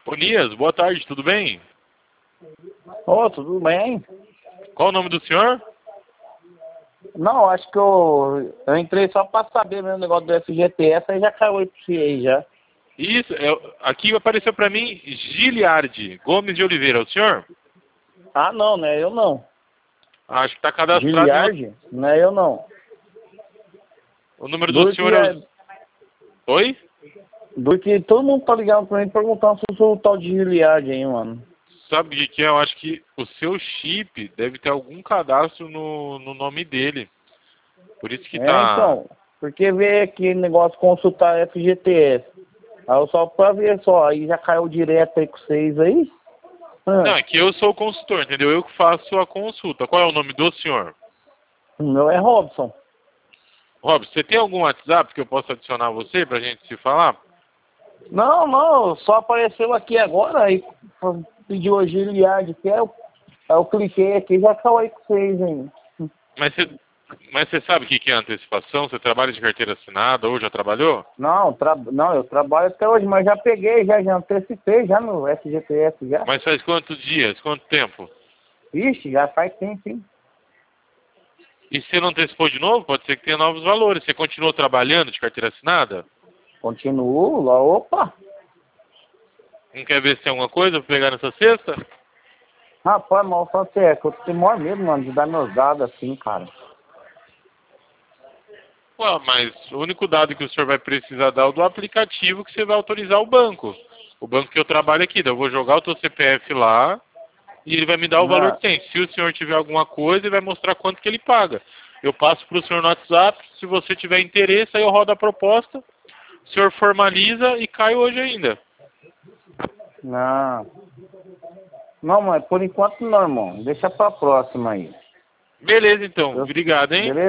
Onias, boa tarde, tudo bem? Ô, tudo bem? Qual o nome do senhor? Não, acho que eu entrei só pra saber mesmo o negócio do FGTS, aí já caiu aí pra você aí já. Isso, aqui apareceu pra mim Giliardi Gomes de Oliveira, é o senhor? Ah, não, né? Eu não. Acho que tá cadastrado em Giliardi? Não é eu não. o número do Do que, senhor é o... Oi? do que todo mundo tá ligando pra mim perguntando se eu sou o tal de Giliardi aí, mano. Sabe o que que é? Eu acho que o seu chip deve ter algum cadastro no nome dele. Por isso que É, tá... então, porque veio aqui negócio consultar FGTS. Aí eu só pra ver só, aí já caiu direto aí com vocês aí. Não, Ah, é que eu sou o consultor, entendeu? Eu que faço a consulta. Qual é o nome do senhor? o meu é Robson. Rob, você tem algum WhatsApp que eu possa adicionar você pra gente se falar? Não, não, só apareceu aqui agora, aí pediu a Giliardi, que é o. Aí eu cliquei aqui e já caiu aí com vocês, hein? Mas você sabe o que que é antecipação? Você trabalha de carteira assinada ou já trabalhou? Não, não, eu trabalho até hoje, mas já peguei, já antecipei já no FGTS já. Mas faz quantos dias? Quanto tempo? Ixi, já faz tempo, hein? E se não antecipou de novo, pode ser que tenha novos valores. Você continuou trabalhando de carteira assinada? Continuo lá, opa! Não quer ver se tem alguma coisa pra pegar nessa sexta? Rapaz, mal só que é que eu tenho maior medo, mano, de dar meus dados assim, cara. Ué, mas o único dado que o senhor vai precisar dar é o do aplicativo que você vai autorizar o banco. O banco que eu trabalho aqui. Daí eu vou jogar o teu CPF lá e ele vai me dar o valor Na, que tem. Se o senhor tiver alguma coisa, ele vai mostrar quanto que ele paga. Eu passo para o senhor no WhatsApp. Se você tiver interesse, aí eu rodo a proposta. O senhor formaliza e cai hoje ainda. na... Não, mas por enquanto não, irmão. Deixa pra próxima aí. Beleza, então. Eu- Obrigado, hein? Beleza?